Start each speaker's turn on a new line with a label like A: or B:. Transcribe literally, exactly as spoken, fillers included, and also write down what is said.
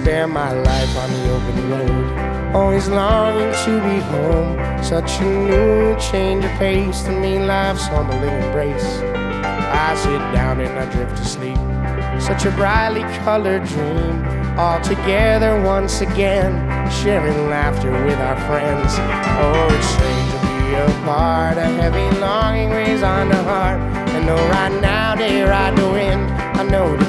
A: spend my life on the open road, always longing to be home. Such a new change of pace to me, life's humbling embrace. I sit down and I drift to sleep, such a brightly colored dream, all together once again, sharing laughter with our friends. Oh, it's strange to be apart, a heavy longing weighs on the heart. I know right now they ride the wind, I know the